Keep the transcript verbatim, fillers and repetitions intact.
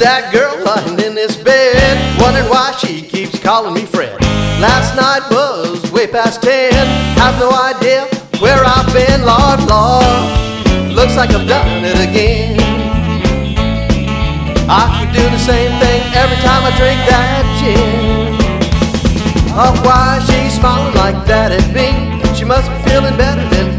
that girl lying in this bed, wondering why she keeps calling me Fred. Last night was way past ten, have no idea where I've been, Lord, Lord, looks like I've done it again. I keep doing the same thing every time I drink that gin. Oh, why is she smiling like that at me? She must be feeling better than